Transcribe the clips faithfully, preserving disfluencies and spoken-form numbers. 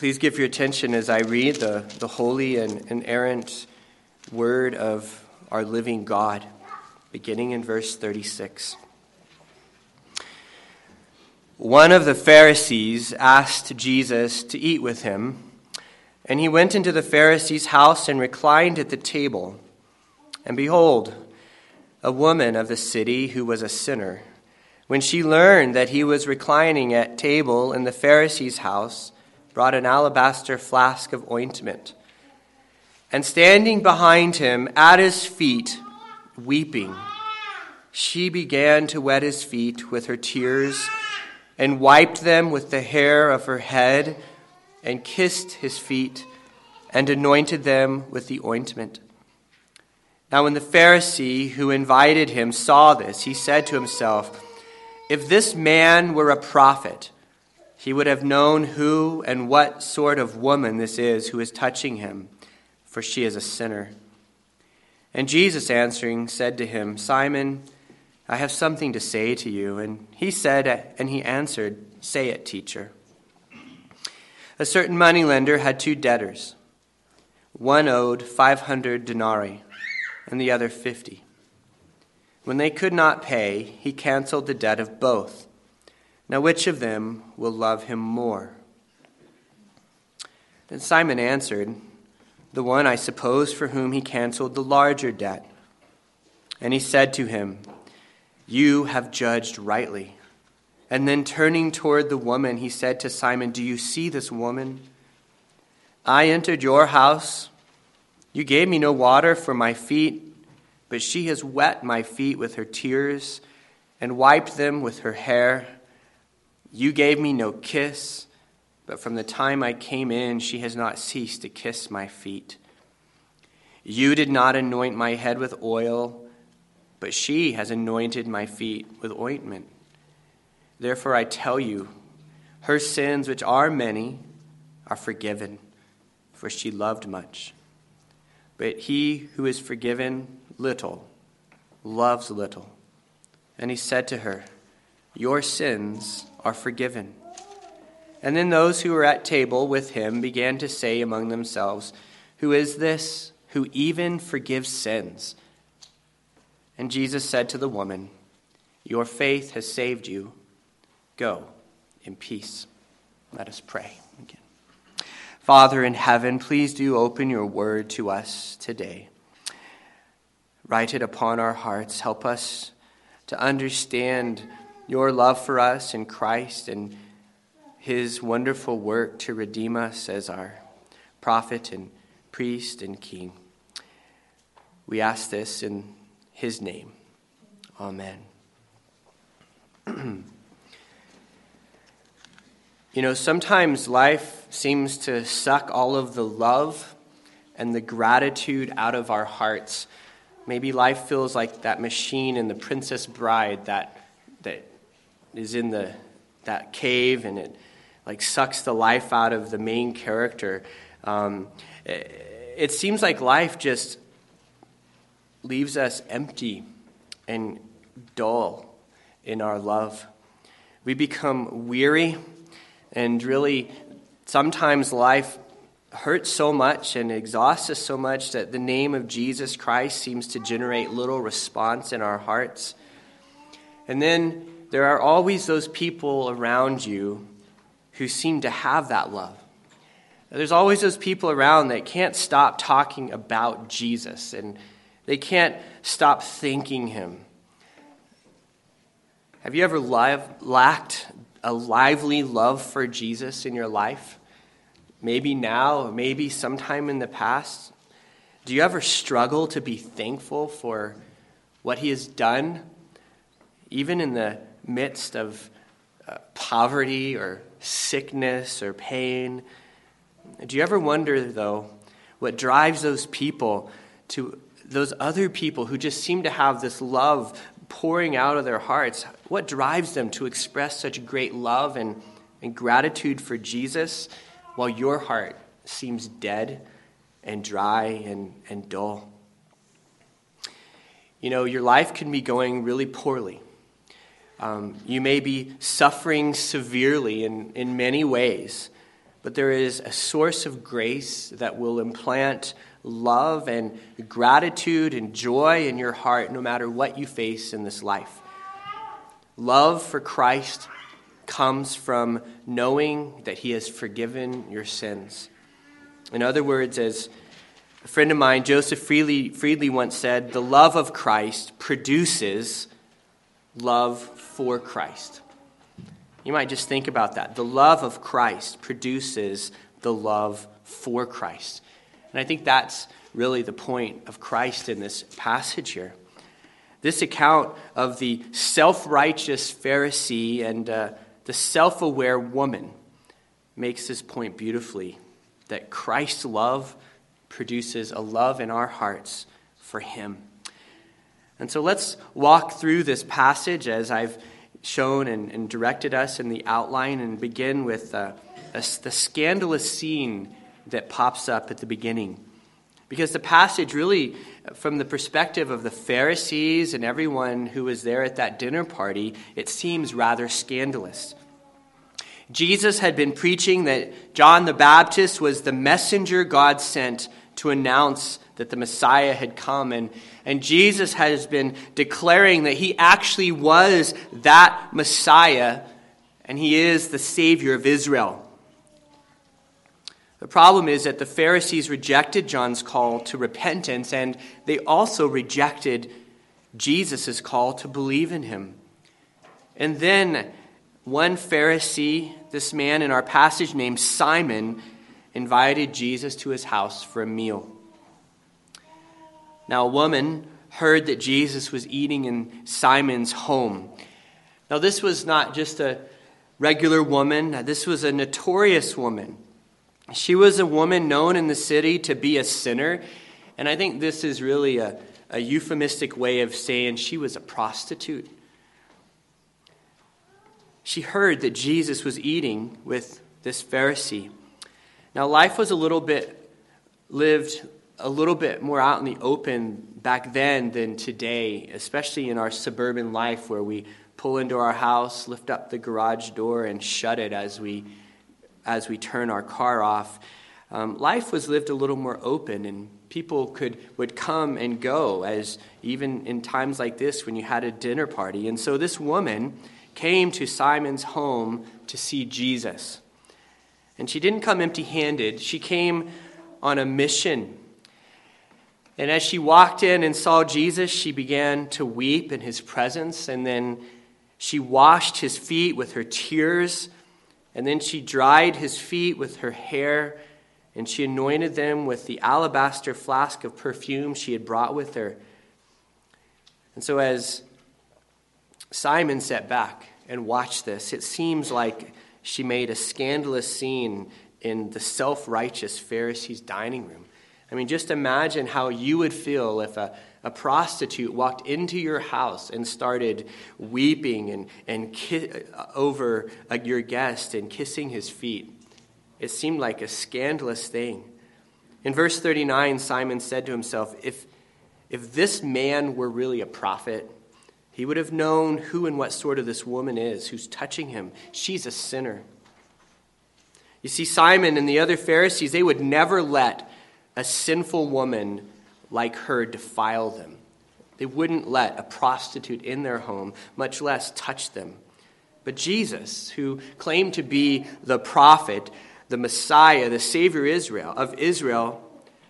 Please give your attention as I read the, the holy and inerrant word of our living God, beginning in verse thirty-six. One of the Pharisees asked Jesus to eat with him, and he went into the Pharisee's house and reclined at the table. And behold, a woman of the city who was a sinner, when she learned that he was reclining at table in the Pharisee's house, brought an alabaster flask of ointment, and standing behind him at his feet, weeping, she began to wet his feet with her tears and wiped them with the hair of her head and kissed his feet and anointed them with the ointment. Now when the Pharisee who invited him saw this, he said to himself, "If this man were a prophet, he would have known who and what sort of woman this is who is touching him, for she is a sinner." And Jesus answering said to him, "Simon, I have something to say to you." And he said, and he answered, "Say it, teacher." A certain moneylender had two debtors. One owed five hundred denarii, and the other fifty. When they could not pay, he canceled the debt of both. Now which of them will love him more? Then Simon answered, "The one, I suppose, for whom he canceled the larger debt." And he said to him, "You have judged rightly." And then turning toward the woman, he said to Simon, "Do you see this woman? I entered your house. You gave me no water for my feet, but she has wet my feet with her tears and wiped them with her hair. You gave me no kiss, but from the time I came in, she has not ceased to kiss my feet. You did not anoint my head with oil, but she has anointed my feet with ointment. Therefore I tell you, her sins, which are many, are forgiven, for she loved much. But he who is forgiven little loves little." And he said to her, "Your sins are forgiven." And then those who were at table with him began to say among themselves, "Who is this who even forgives sins?" And Jesus said to the woman, "Your faith has saved you. Go in peace." Let us pray again. Father in heaven, please do open your word to us today. Write it upon our hearts. Help us to understand your love for us in Christ and his wonderful work to redeem us as our prophet and priest and king. We ask this in his name. Amen. You know, sometimes life seems to suck all of the love and the gratitude out of our hearts. Maybe life feels like that machine in The Princess Bride that that is in the that cave, and it like sucks the life out of the main character. Um, it, it seems like life just leaves us empty and dull in our love. We become weary, and really sometimes life hurts so much and exhausts us so much that the name of Jesus Christ seems to generate little response in our hearts. And then there are always those people around you who seem to have that love. There's always those people around that can't stop talking about Jesus, and they can't stop thanking him. Have you ever li- lacked a lively love for Jesus in your life? Maybe now, or maybe sometime in the past. Do you ever struggle to be thankful for what he has done, even in the midst of uh, poverty or sickness or pain? Do you ever wonder, though, what drives those people to those other people who just seem to have this love pouring out of their hearts? What drives them to express such great love and, and gratitude for Jesus while your heart seems dead and dry and, and dull? You know, your life can be going really poorly. Um, you may be suffering severely in, in many ways, but there is a source of grace that will implant love and gratitude and joy in your heart no matter what you face in this life. Love for Christ comes from knowing that he has forgiven your sins. In other words, as a friend of mine, Joseph Friedley, Friedley once said, the love of Christ produces love for Christ. You might just think about that. The love of Christ produces the love for Christ. And I think that's really the point of Christ in this passage here. This account of the self-righteous Pharisee and uh, the self-aware woman makes this point beautifully, that Christ's love produces a love in our hearts for him. And so let's walk through this passage as I've shown and, and directed us in the outline, and begin with uh, a, the scandalous scene that pops up at the beginning. Because the passage really, from the perspective of the Pharisees and everyone who was there at that dinner party, it seems rather scandalous. Jesus had been preaching that John the Baptist was the messenger God sent to announce that the Messiah had come. And, and Jesus has been declaring that he actually was that Messiah, and he is the Savior of Israel. The problem is that the Pharisees rejected John's call to repentance, and they also rejected Jesus' call to believe in him. And then one Pharisee, this man in our passage named Simon, invited Jesus to his house for a meal. Now, a woman heard that Jesus was eating in Simon's home. Now, this was not just a regular woman. This was a notorious woman. She was a woman known in the city to be a sinner. And I think this is really a, a euphemistic way of saying she was a prostitute. She heard that Jesus was eating with this Pharisee. Now, life was a little bit lived a little bit more out in the open back then than today, especially in our suburban life where we pull into our house, lift up the garage door, and shut it as we as we turn our car off. Um, life was lived a little more open, and people could would come and go, as even in times like this when you had a dinner party. And so this woman came to Simon's home to see Jesus. And she didn't come empty-handed. She came on a mission. And as she walked in and saw Jesus, she began to weep in his presence. And then she washed his feet with her tears. And then she dried his feet with her hair. And she anointed them with the alabaster flask of perfume she had brought with her. And so as Simon sat back and watched this, it seems like she made a scandalous scene in the self-righteous Pharisee's dining room. I mean, just imagine how you would feel if a, a prostitute walked into your house and started weeping and, and ki- over uh, your guest and kissing his feet. It seemed like a scandalous thing. In verse thirty-nine, Simon said to himself, if, if this man were really a prophet, he would have known who and what sort of this woman is who's touching him. She's a sinner. You see, Simon and the other Pharisees, they would never let a sinful woman like her defile them. They wouldn't let a prostitute in their home, much less touch them. But Jesus, who claimed to be the prophet, the Messiah, the Savior Israel of Israel,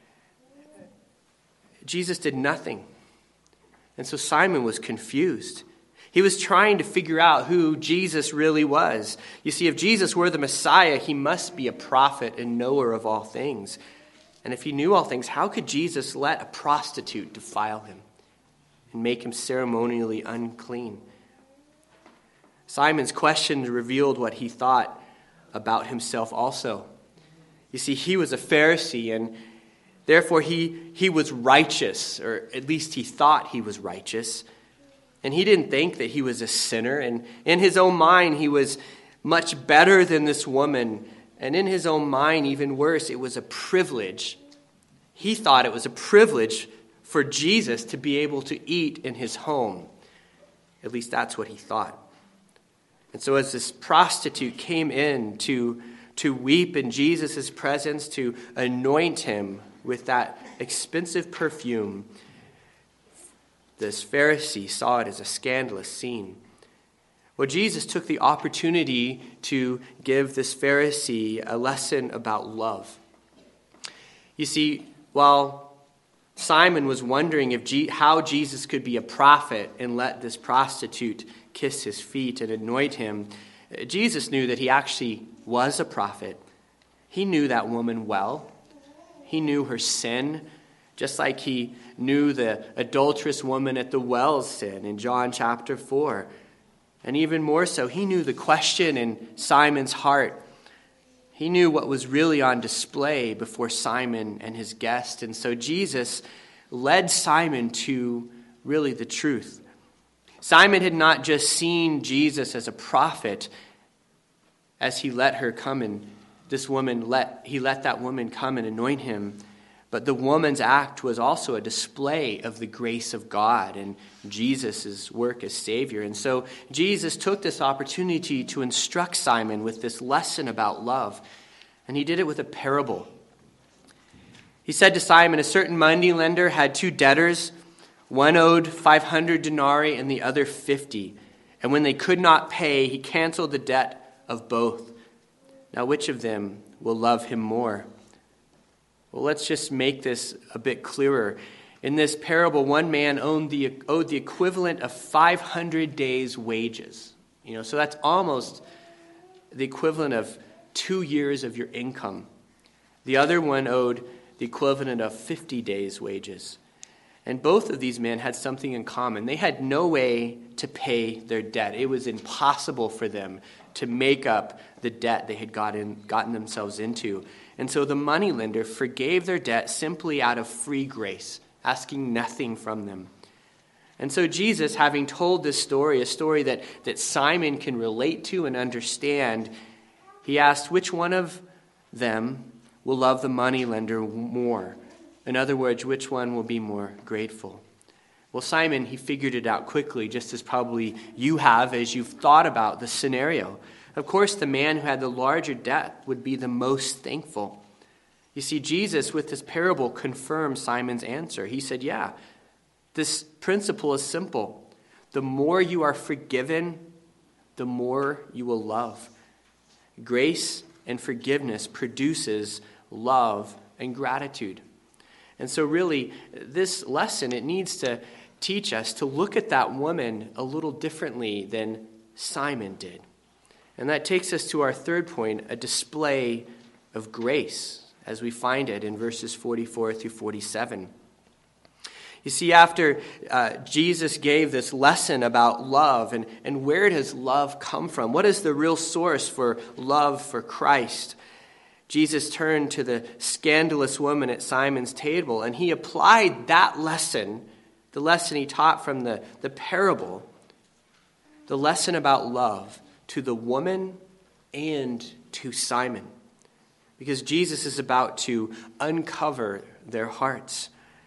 Jesus did nothing. And so Simon was confused. He was trying to figure out who Jesus really was. You see, if Jesus were the Messiah, he must be a prophet and knower of all things. And if he knew all things, how could Jesus let a prostitute defile him and make him ceremonially unclean? Simon's question revealed what he thought about himself also. You see, he was a Pharisee, and therefore he, he was righteous, or at least he thought he was righteous. And he didn't think that he was a sinner. And in his own mind, he was much better than this woman. And in his own mind, even worse, it was a privilege. He thought it was a privilege for Jesus to be able to eat in his home. At least that's what he thought. And so as this prostitute came in to, to weep in Jesus' presence, to anoint him with that expensive perfume, this Pharisee saw it as a scandalous scene. Well, Jesus took the opportunity to give this Pharisee a lesson about love. You see, while Simon was wondering if G- how Jesus could be a prophet and let this prostitute kiss his feet and anoint him, Jesus knew that he actually was a prophet. He knew that woman well. He knew her sin, just like he knew the adulterous woman at the well's sin in John chapter four. And even more so, he knew the question in Simon's heart. He knew what was really on display before Simon and his guest. And so Jesus led Simon to really the truth. Simon had not just seen Jesus as a prophet as he let her come and this woman let he let that woman come and anoint him. But the woman's act was also a display of the grace of God and Jesus' work as Savior. And so Jesus took this opportunity to instruct Simon with this lesson about love. And he did it with a parable. He said to Simon, a certain money lender had two debtors. One owed five hundred denarii and the other fifty. And when they could not pay, he canceled the debt of both. Now which of them will love him more? Well, let's just make this a bit clearer. In this parable, one man owed the, owed the equivalent of five hundred days' wages. You know, so that's almost the equivalent of two years of your income. The other one owed the equivalent of fifty days' wages. And both of these men had something in common. They had no way to pay their debt. It was impossible for them to make up the debt they had gotten, gotten themselves into. And so the moneylender forgave their debt simply out of free grace, asking nothing from them. And so Jesus, having told this story, a story that, that Simon can relate to and understand, he asked which one of them will love the moneylender more. In other words, which one will be more grateful? Well, Simon, he figured it out quickly, just as probably you have as you've thought about the scenario. Of course, the man who had the larger debt would be the most thankful. You see, Jesus, with this parable, confirmed Simon's answer. He said, yeah, this principle is simple. The more you are forgiven, the more you will love. Grace and forgiveness produces love and gratitude. And so really, this lesson, it needs to teach us to look at that woman a little differently than Simon did. And that takes us to our third point, a display of grace, as we find it in verses forty-four through forty-seven. You see, after uh, Jesus gave this lesson about love, and, and where does love come from? What is the real source for love for Christ? Jesus turned to the scandalous woman at Simon's table, and he applied that lesson, the lesson he taught from the, the parable, the lesson about love, to the woman and to Simon. Because Jesus is about to uncover their hearts.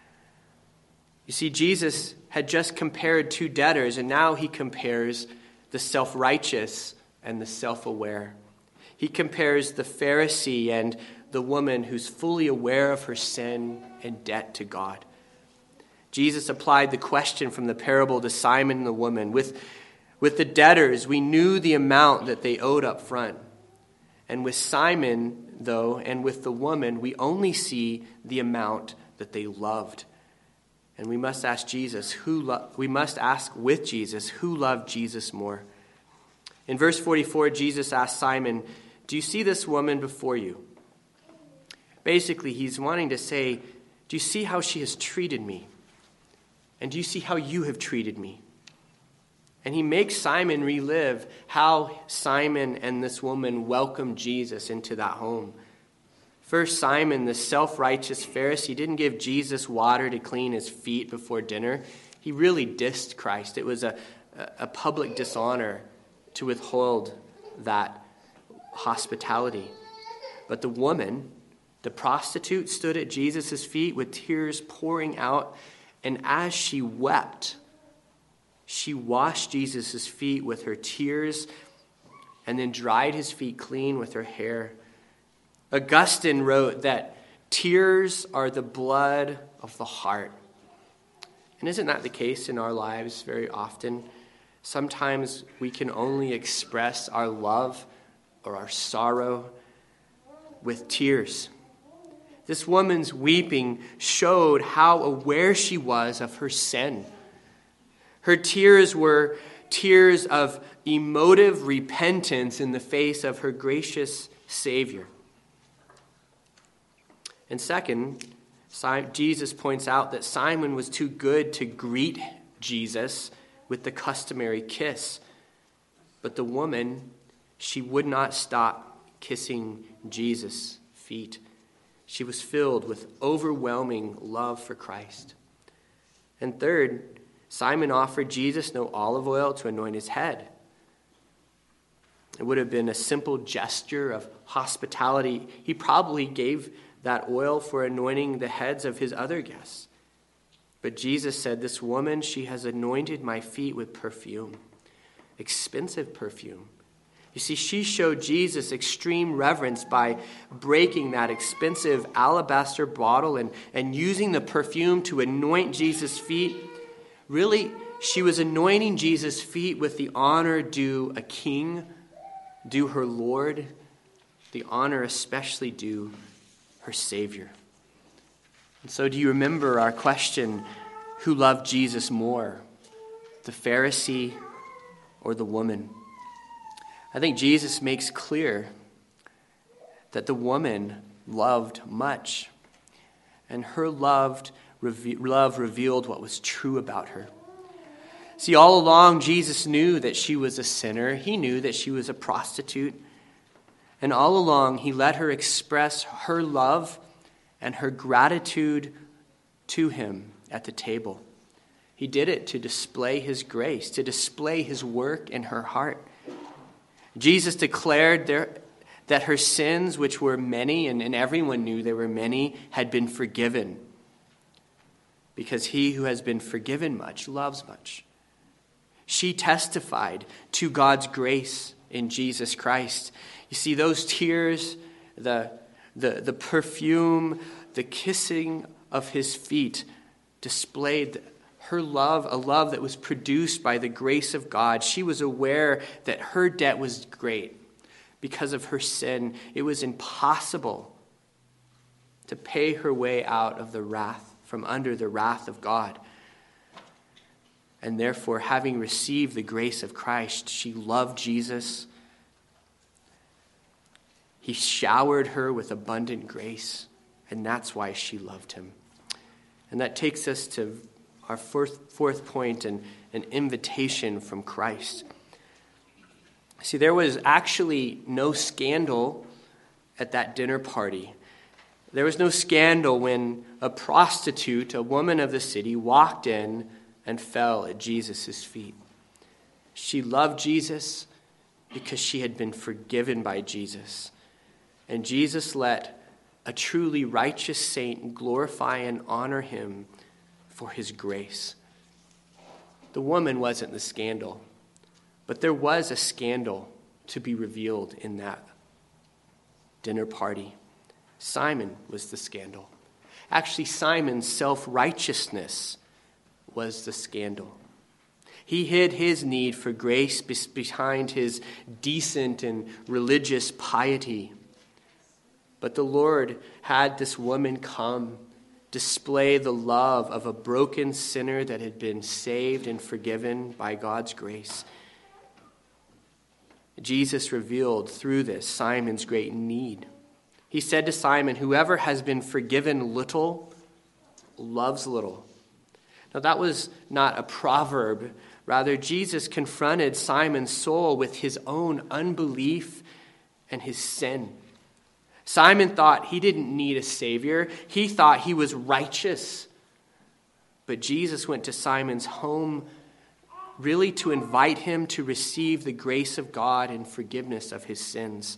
You see, Jesus had just compared two debtors, and now he compares the self-righteous and the self-aware. He compares the Pharisee and the woman who's fully aware of her sin and debt to God. Jesus applied the question from the parable to Simon and the woman. With, with the debtors, we knew the amount that they owed up front. And with Simon, though, and with the woman, we only see the amount that they loved. And we must ask Jesus, who lo- we must ask with Jesus, who loved Jesus more? In verse forty-four, Jesus asked Simon, do you see this woman before you? Basically, he's wanting to say, do you see how she has treated me? And do you see how you have treated me? And he makes Simon relive how Simon and this woman welcomed Jesus into that home. First, Simon, the self-righteous Pharisee, didn't give Jesus water to clean his feet before dinner. He really dissed Christ. It was a, a public dishonor to withhold that hospitality. But the woman, the prostitute, stood at Jesus' feet with tears pouring out, and as she wept, she washed Jesus' feet with her tears and then dried his feet clean with her hair. Augustine wrote that tears are the blood of the heart. And isn't that the case in our lives very often? Sometimes we can only express our love or our sorrow with tears. This woman's weeping showed how aware she was of her sin. Her tears were tears of emotive repentance in the face of her gracious Savior. And second, Jesus points out that Simon was too good to greet Jesus with the customary kiss. But the woman, she would not stop kissing Jesus' feet. She was filled with overwhelming love for Christ. And third, Simon offered Jesus no olive oil to anoint his head. It would have been a simple gesture of hospitality. He probably gave that oil for anointing the heads of his other guests. But Jesus said, "This woman, she has anointed my feet with perfume," expensive perfume. You see, she showed Jesus extreme reverence by breaking that expensive alabaster bottle and, and using the perfume to anoint Jesus' feet. Really, she was anointing Jesus' feet with the honor due a king, due her Lord, the honor especially due her Savior. And so do you remember our question, who loved Jesus more, the Pharisee or the woman? I think Jesus makes clear that the woman loved much, and her loved, reve- love revealed what was true about her. See, all along, Jesus knew that she was a sinner. He knew that she was a prostitute. And all along, he let her express her love and her gratitude to him at the table. He did it to display his grace, to display his work in her heart. Jesus declared there, that her sins, which were many, and, and everyone knew there were many, had been forgiven. Because he who has been forgiven much loves much. She testified to God's grace in Jesus Christ. You see, those tears, the, the, the perfume, the kissing of his feet displayed her love, a love that was produced by the grace of God. She was aware that her debt was great. Because of her sin, it was impossible to pay her way out of the wrath, from under the wrath of God. And therefore, having received the grace of Christ, she loved Jesus. He showered her with abundant grace, and that's why she loved him. And that takes us to our fourth, fourth point, and an invitation from Christ. See, there was actually no scandal at that dinner party. There was no scandal when a prostitute, a woman of the city, walked in and fell at Jesus' feet. She loved Jesus because she had been forgiven by Jesus. And Jesus let a truly righteous saint glorify and honor him for his grace. The woman wasn't the scandal, but there was a scandal to be revealed in that dinner party. Simon was the scandal. Actually, Simon's self-righteousness was the scandal. He hid his need for grace behind his decent and religious piety. But the Lord had this woman come, display the love of a broken sinner that had been saved and forgiven by God's grace. Jesus revealed through this Simon's great need. He said to Simon, "Whoever has been forgiven little loves little." Now that was not a proverb. Rather, Jesus confronted Simon's soul with his own unbelief and his sin. Simon thought he didn't need a savior. He thought he was righteous. But Jesus went to Simon's home really to invite him to receive the grace of God and forgiveness of his sins.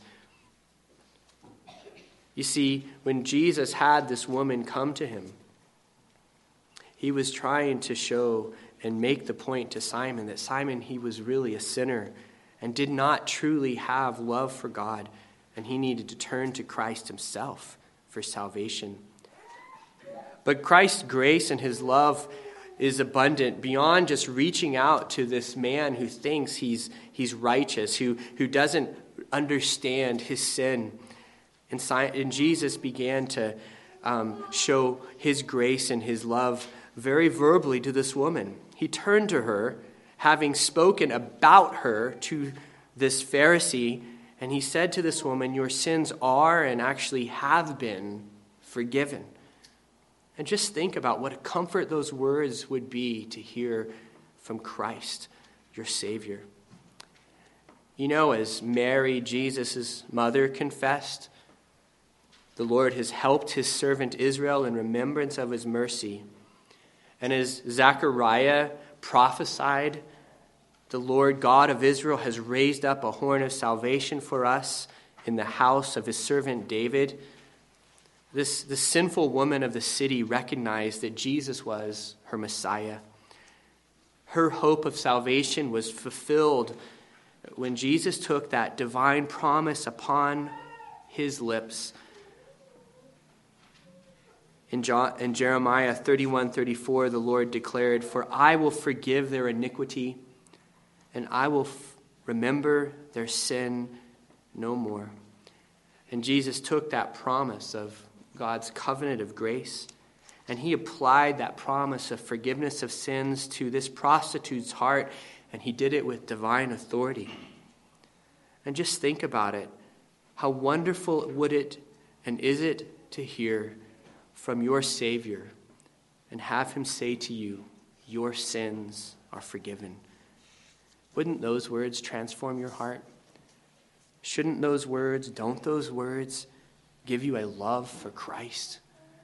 You see, when Jesus had this woman come to him, he was trying to show and make the point to Simon that Simon, he was really a sinner and did not truly have love for God and he needed to turn to Christ himself for salvation. But Christ's grace and his love is abundant beyond just reaching out to this man who thinks he's he's righteous, who, who doesn't understand his sin. And, and Jesus began to um, show his grace and his love very verbally to this woman. He turned to her, having spoken about her to this Pharisee, and he said to this woman, "Your sins are and actually have been forgiven." And just think about what a comfort those words would be to hear from Christ, your Savior. You know, as Mary, Jesus' mother, confessed, the Lord has helped his servant Israel in remembrance of his mercy. And as Zechariah prophesied, the Lord God of Israel has raised up a horn of salvation for us in the house of his servant David. This, this sinful woman of the city recognized that Jesus was her Messiah. Her hope of salvation was fulfilled when Jesus took that divine promise upon his lips. In, John, in Jeremiah thirty-one thirty-four, the Lord declared, "For I will forgive their iniquity, and I will f- remember their sin no more." And Jesus took that promise of God's covenant of grace, and he applied that promise of forgiveness of sins to this prostitute's heart, and he did it with divine authority. And just think about it. How wonderful would it and is it to hear from your Savior and have him say to you, "Your sins are forgiven"? Wouldn't those words transform your heart? Shouldn't those words, don't those words give you a love for Christ?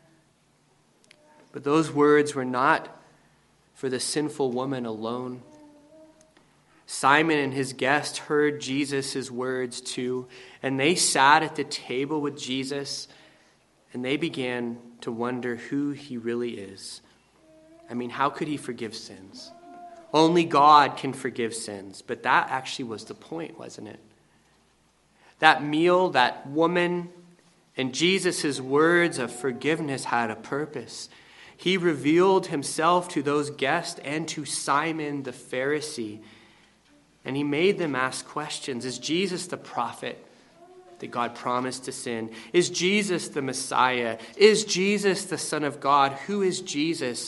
But those words were not for the sinful woman alone. Simon and his guest heard Jesus' words too, and they sat at the table with Jesus, and they began to wonder who he really is. I mean, how could he forgive sins? Only God can forgive sins. But that actually was the point, wasn't it? That meal, that woman, and Jesus' words of forgiveness had a purpose. He revealed himself to those guests and to Simon the Pharisee. And he made them ask questions. Is Jesus the prophet that God promised to send? Is Jesus the Messiah? Is Jesus the Son of God? Who is Jesus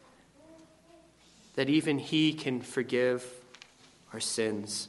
that even he can forgive our sins?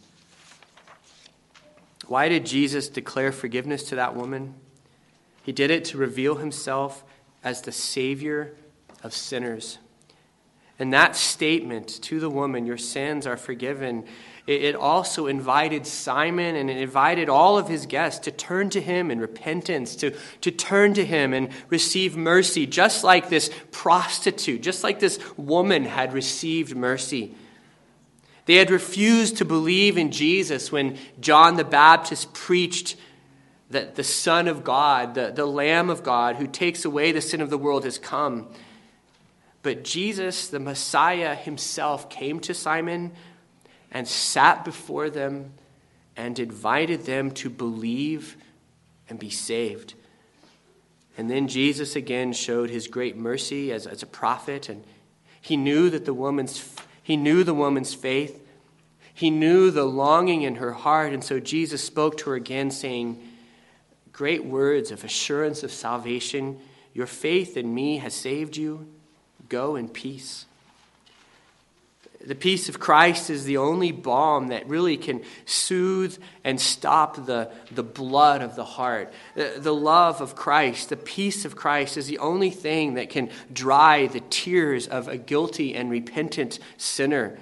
Why did Jesus declare forgiveness to that woman? He did it to reveal himself as the Savior of sinners. And that statement to the woman, "Your sins are forgiven," it also invited Simon and it invited all of his guests to turn to him in repentance, to, to turn to him and receive mercy, just like this prostitute, just like this woman had received mercy. They had refused to believe in Jesus when John the Baptist preached that the Son of God, the, the Lamb of God, who takes away the sin of the world, has come. But Jesus, the Messiah himself, came to Simon and sat before them and invited them to believe and be saved. And then Jesus again showed his great mercy as, as a prophet, and he knew that the woman's he knew the woman's faith. He knew the longing in her heart, and so Jesus spoke to her again, saying, "Great words of assurance of salvation. Your faith in me has saved you. Go in peace." The peace of Christ is the only balm that really can soothe and stop the, the blood of the heart. The, the love of Christ, the peace of Christ is the only thing that can dry the tears of a guilty and repentant sinner.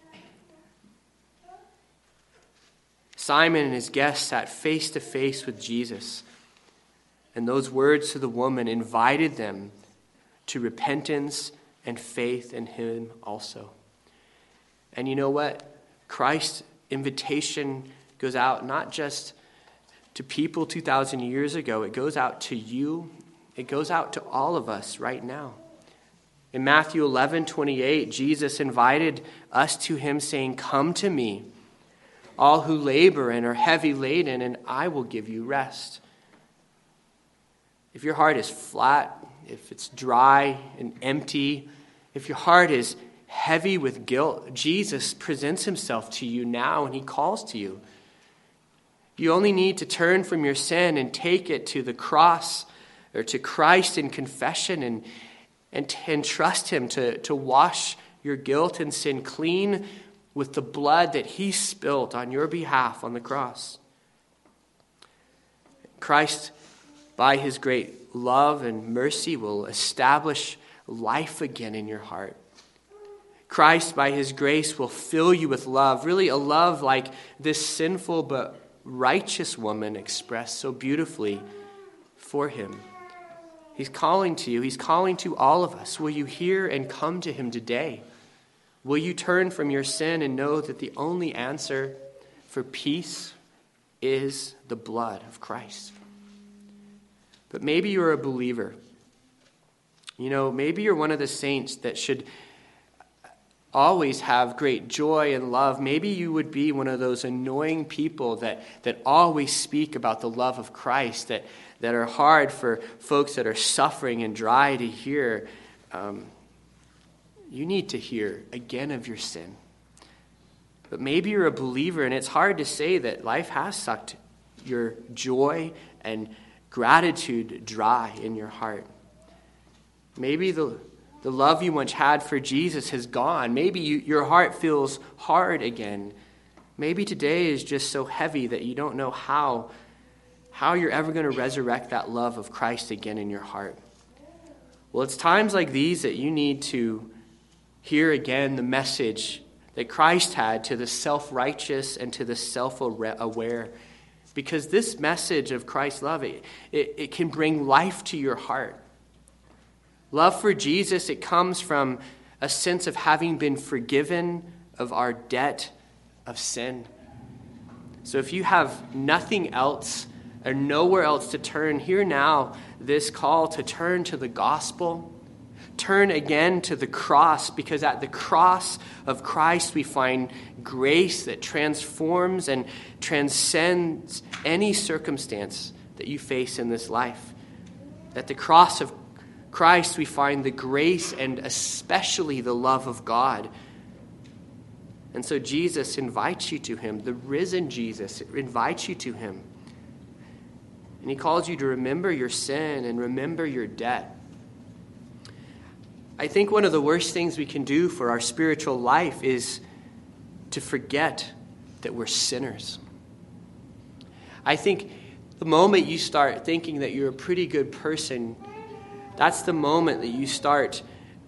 Simon and his guests sat face to face with Jesus, and those words to the woman invited them to repentance and faith in him also. And you know what? Christ's invitation goes out not just to people two thousand years ago. It goes out to you. It goes out to all of us right now. In Matthew eleven twenty-eight, Jesus invited us to him, saying, "Come to me, all who labor and are heavy laden, and I will give you rest. If your heart is flat, if it's dry and empty, if your heart is heavy with guilt, Jesus presents himself to you now and he calls to you. You only need to turn from your sin and take it to the cross or to Christ in confession and, and, and trust him to, to wash your guilt and sin clean with the blood that he spilled on your behalf on the cross. Christ, by his great love and mercy, will establish life again in your heart. Christ, by his grace, will fill you with love, really a love like this sinful but righteous woman expressed so beautifully for him. He's calling to you. He's calling to all of us. Will you hear and come to him today? Will you turn from your sin and know that the only answer for peace is the blood of Christ? But maybe you're a believer. You know, maybe you're one of the saints that should always have great joy and love. Maybe you would be one of those annoying people that, that always speak about the love of Christ, that, that are hard for folks that are suffering and dry to hear. Um, you need to hear again of your sin. But maybe you're a believer, and it's hard to say that life has sucked your joy and gratitude dry in your heart. Maybe the The love you once had for Jesus has gone. Maybe you, your heart feels hard again. Maybe today is just so heavy that you don't know how, how you're ever going to resurrect that love of Christ again in your heart. Well, it's times like these that you need to hear again the message that Christ had to the self-righteous and to the self-aware. Because this message of Christ's love, it, it, it can bring life to your heart. Love for Jesus, it comes from a sense of having been forgiven of our debt of sin. So if you have nothing else or nowhere else to turn, hear now this call to turn to the gospel. Turn again to the cross, because at the cross of Christ we find grace that transforms and transcends any circumstance that you face in this life. At the cross of Christ, we find the grace and especially the love of God. And so Jesus invites you to him. The risen Jesus invites you to him. And he calls you to remember your sin and remember your debt. I think one of the worst things we can do for our spiritual life is to forget that we're sinners. I think the moment you start thinking that you're a pretty good person, that's the moment that you start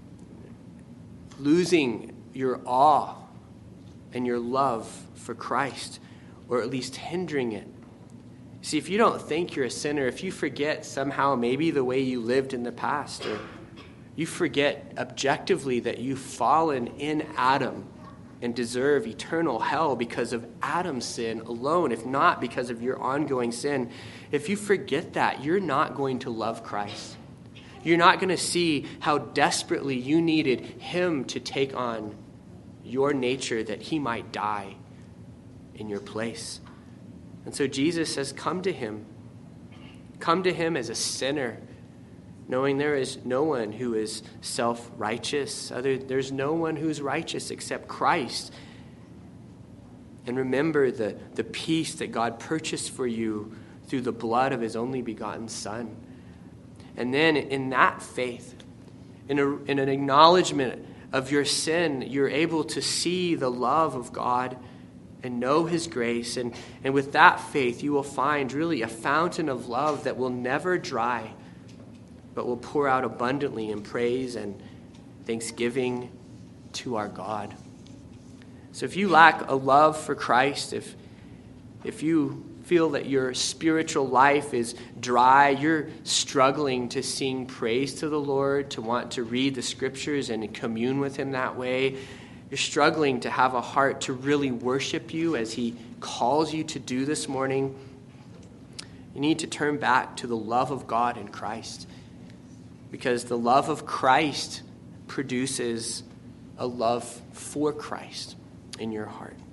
losing your awe and your love for Christ, or at least hindering it. See, if you don't think you're a sinner, if you forget somehow maybe the way you lived in the past, or you forget objectively that you've fallen in Adam and deserve eternal hell because of Adam's sin alone, if not because of your ongoing sin, if you forget that, you're not going to love Christ. You're not going to see how desperately you needed him to take on your nature that he might die in your place. And so Jesus says, come to him. Come to him as a sinner, knowing there is no one who is self-righteous. Other, there's no one who's righteous except Christ. And remember the, the peace that God purchased for you through the blood of his only begotten Son. And then in that faith, in, a, in an acknowledgement of your sin, you're able to see the love of God and know his grace. And, and with that faith, you will find really a fountain of love that will never dry, but will pour out abundantly in praise and thanksgiving to our God. So if you lack a love for Christ, if, if you feel that your spiritual life is dry, you're struggling to sing praise to the Lord, to want to read the scriptures and commune with him that way, you're struggling to have a heart to really worship you as he calls you to do this morning, you need to turn back to the love of God in Christ, because the love of Christ produces a love for Christ in your heart.